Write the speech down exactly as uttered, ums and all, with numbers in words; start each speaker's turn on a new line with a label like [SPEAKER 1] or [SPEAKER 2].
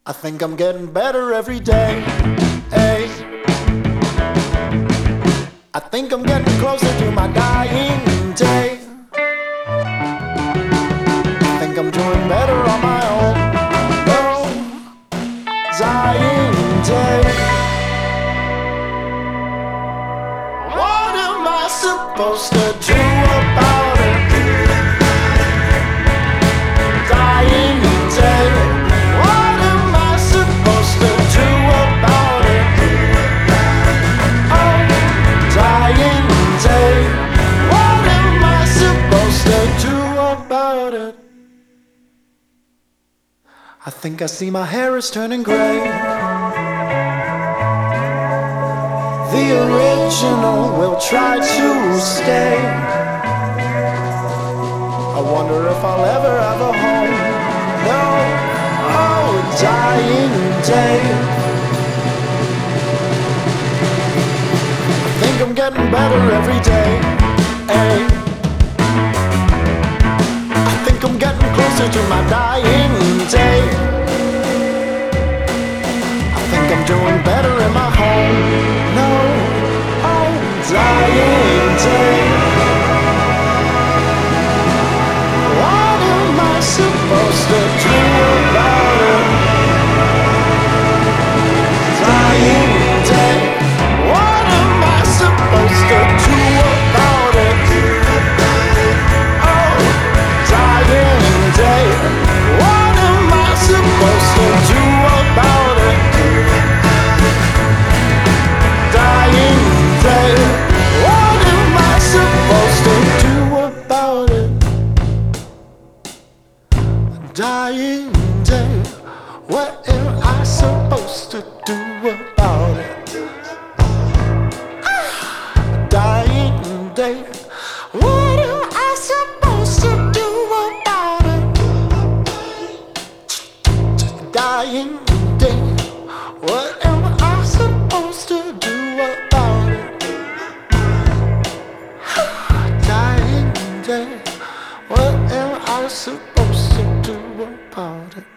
[SPEAKER 1] I think I'm getting better every day. Hey. I think I'm getting closer to my dying day. I think I'm doing better on my own. Oh, dying day. What am I supposed to do about it? Dying day. What am I supposed to do about it? Oh, dying day. What am I supposed to do about it? I think I see my hair is turning gray. The original will try to stay. I wonder if I'll ever have a home. No, oh, dying day. I think I'm getting better every day. Hey. I think I'm getting closer to my dying day. I think I'm doing better in my home. No, oh, dying day. What am I supposed to do about it? Dying day. What am I supposed to do about it? Oh, dying day. What am I supposed to do about it? Dying day. What am I supposed to do about it? Dying day. What am I supposed to do about it? Dying day. What am I supposed to do about it? Dying day. What am I supposed to do about it? Dying day. What am I supposed to do about it?